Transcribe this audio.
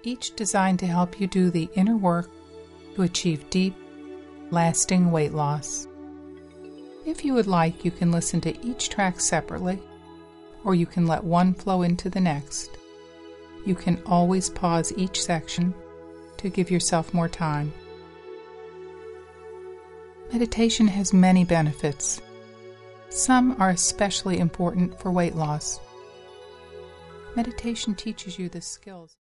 each designed to help you do the inner work to achieve deep, lasting weight loss. If you would like, you can listen to each track separately, or you can let one flow into the next. You can always pause each section to give yourself more time. Meditation has many benefits. Some are especially important for weight loss. Meditation teaches you the skills